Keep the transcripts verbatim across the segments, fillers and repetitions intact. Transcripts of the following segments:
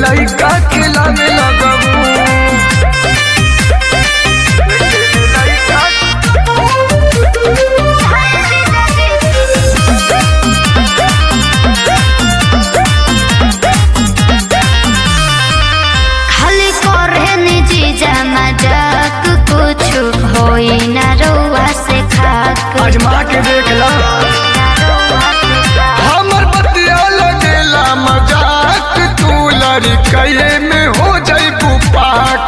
लइका खिलावे लगबू। खाली करे निजी मजाक कुछ होई ना रउआ से खाक आजमा के देख ला हमर बतिया लगेला मजाक तू लड़कइये में हो जाइबू पाक।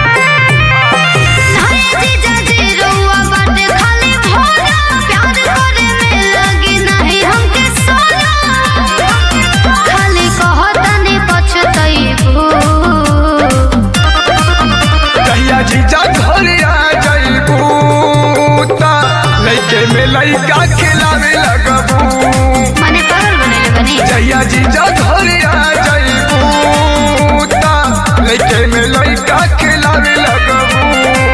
जीजा घर आ जाइबू ता लइके में लइका खिलावे लगबू। माने पागल बनेले बनी जहिया जीजा घर आ जाइबू ता लइके में लइका खिलावे लगबू।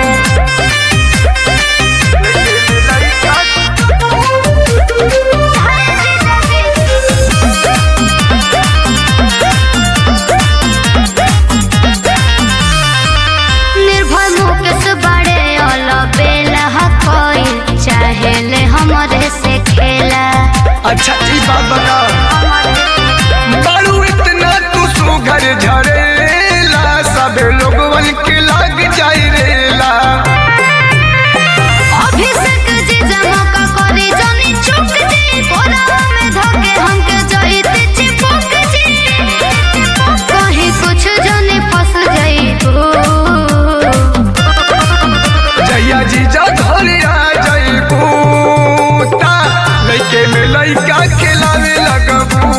चाहेले हमरे से खेला अच्छा जी बाबा बारू इतना तू सुघर झरेला सब लोगवन के लग जाई रेला। अभिषेक जी जमका करी जनी चुप जी कोरा में धके हमके जाईते चिपक जी कहीं कुछ जनी फंस जाईबो। जहिया जीजा घर आ जाइबू ता लइके में लइका खिलावे लगबू।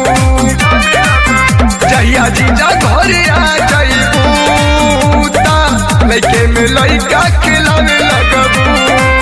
जहिया जीजा घर आ जाइबू ता लइके में लइका खिलावे लगबू।